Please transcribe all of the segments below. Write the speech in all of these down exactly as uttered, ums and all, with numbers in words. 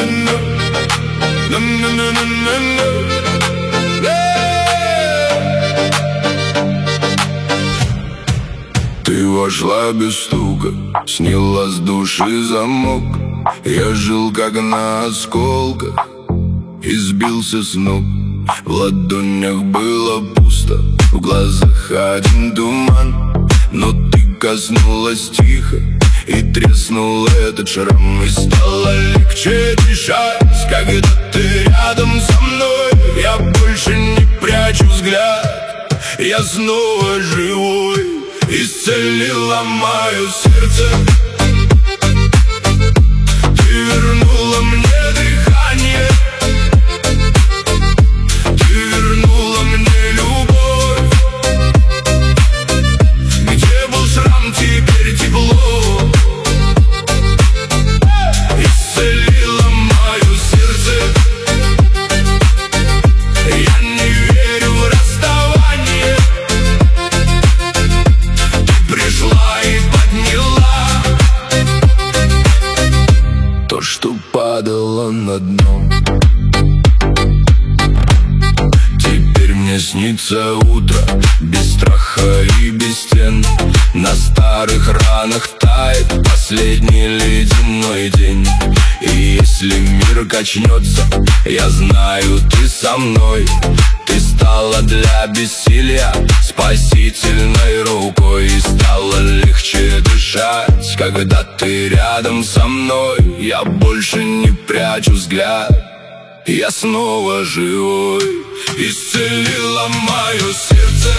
Ты вошла без стука, сняла с души замок. Я жил как на осколках и сбился с ног. В ладонях было пусто, в глазах один туман. Но ты коснулась тихо, и треснул этот шрам. И стало легче дышать, когда ты рядом со мной. Я больше не прячу взгляд, я снова живой. Исцелила мое сердце, ты вернула мне дыхание, ты вернула мне любовь. Где был шрам, теперь тепло. Исцелила мое сердце, я не верю в расставание. Пришла и подняла то, что падало на дно. Теперь мне снится утро без страха и без стен. На старых ранах тает последний ледяной день. И если мир качнется, я знаю, ты со мной. Ты стала для бессилия спасительной рукой. И стало легче дышать, когда ты рядом со мной. Я больше не прячу взгляд, я снова живой. Исцелила мое сердце,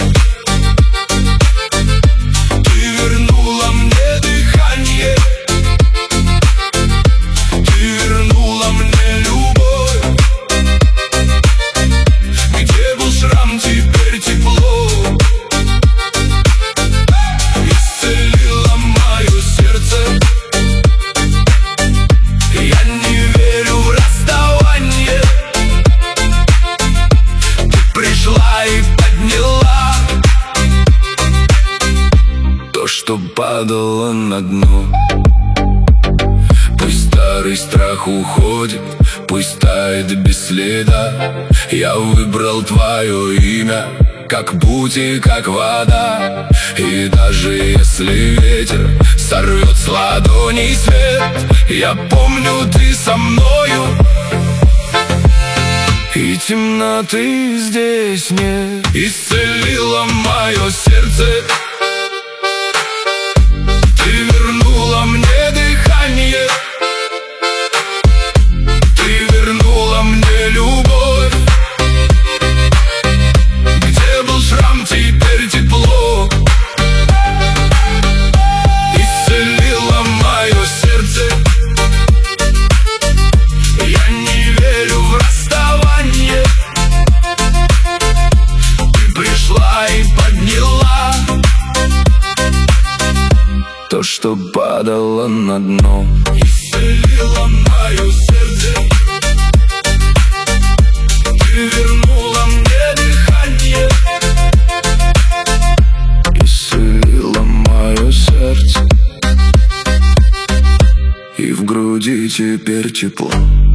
ты вернула мне дыхание, ты вернула мне любовь. Где был шрам, теперь тепло. Исцелила мое сердце, я не верю в расставание. Ты пришла и подняла то, что падало на дно. Пусть старый страх уходит, пусть тает без следа. Я выбрал твое имя, как путь и как вода. И даже если ветер сорвет с ладоней свет, я помню, ты со мною, и темноты здесь нет. Исцелила мое сердце, ты вернула мне дыхание, ты вернула мне любовь. Где был шрам, теперь тепло. Исцелила мое сердце, я не верю в расставание. Ты пришла и подняла то, что падало на дно. Исцелила мое сердце, ты вернула мне дыхание. Исцелила мое сердце, и в груди теперь тепло.